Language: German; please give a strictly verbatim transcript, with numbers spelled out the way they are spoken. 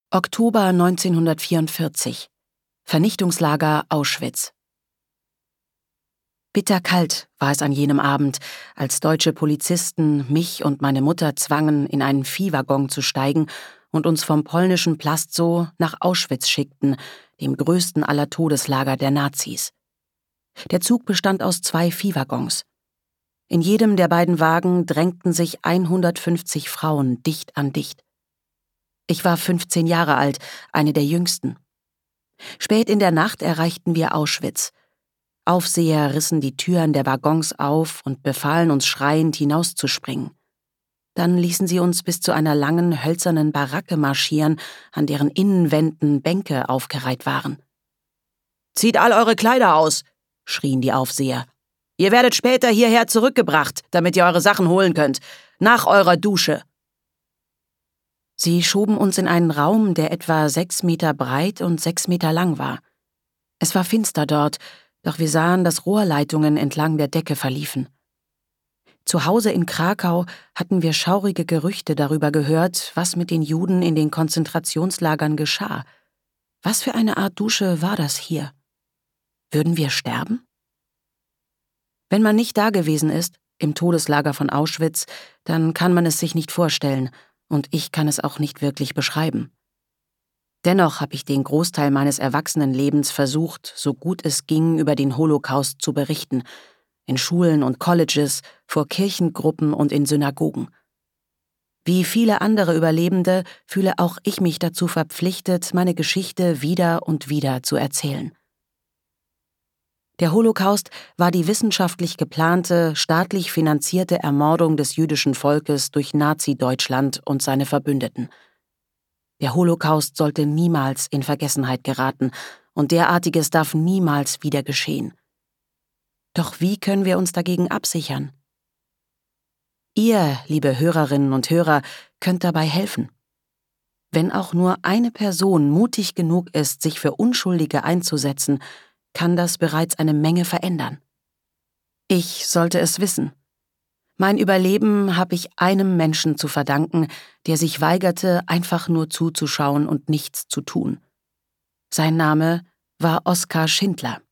Oktober neunzehnhundertvierundvierzig. Vernichtungslager Auschwitz. Bitterkalt war es an jenem Abend, als deutsche Polizisten mich und meine Mutter zwangen, in einen Viehwaggon zu steigen und uns vom polnischen Plastsow nach Auschwitz schickten, dem größten aller Todeslager der Nazis. Der Zug bestand aus zwei Viehwaggons. In jedem der beiden Wagen drängten sich hundertfünfzig Frauen dicht an dicht. Ich war fünfzehn Jahre alt, eine der jüngsten. Spät in der Nacht erreichten wir Auschwitz. Aufseher rissen die Türen der Waggons auf und befahlen uns schreiend hinauszuspringen. Dann ließen sie uns bis zu einer langen, hölzernen Baracke marschieren, an deren Innenwänden Bänke aufgereiht waren. »Zieht all eure Kleider aus«, schrien die Aufseher. »Ihr werdet später hierher zurückgebracht, damit ihr eure Sachen holen könnt, nach eurer Dusche.« Sie schoben uns in einen Raum, der etwa sechs Meter breit und sechs Meter lang war. Es war finster dort, doch wir sahen, dass Rohrleitungen entlang der Decke verliefen. Zu Hause in Krakau hatten wir schaurige Gerüchte darüber gehört, was mit den Juden in den Konzentrationslagern geschah. Was für eine Art Dusche war das hier? Würden wir sterben? Wenn man nicht dagewesen ist, im Todeslager von Auschwitz, dann kann man es sich nicht vorstellen, und ich kann es auch nicht wirklich beschreiben. Dennoch habe ich den Großteil meines Erwachsenenlebens versucht, so gut es ging, über den Holocaust zu berichten, in Schulen und Colleges, vor Kirchengruppen und in Synagogen. Wie viele andere Überlebende fühle auch ich mich dazu verpflichtet, meine Geschichte wieder und wieder zu erzählen. Der Holocaust war die wissenschaftlich geplante, staatlich finanzierte Ermordung des jüdischen Volkes durch Nazi-Deutschland und seine Verbündeten. Der Holocaust sollte niemals in Vergessenheit geraten, und derartiges darf niemals wieder geschehen. Doch wie können wir uns dagegen absichern? Ihr, liebe Hörerinnen und Hörer, könnt dabei helfen. Wenn auch nur eine Person mutig genug ist, sich für Unschuldige einzusetzen, kann das bereits eine Menge verändern. Ich sollte es wissen. Mein Überleben habe ich einem Menschen zu verdanken, der sich weigerte, einfach nur zuzuschauen und nichts zu tun. Sein Name war Oskar Schindler.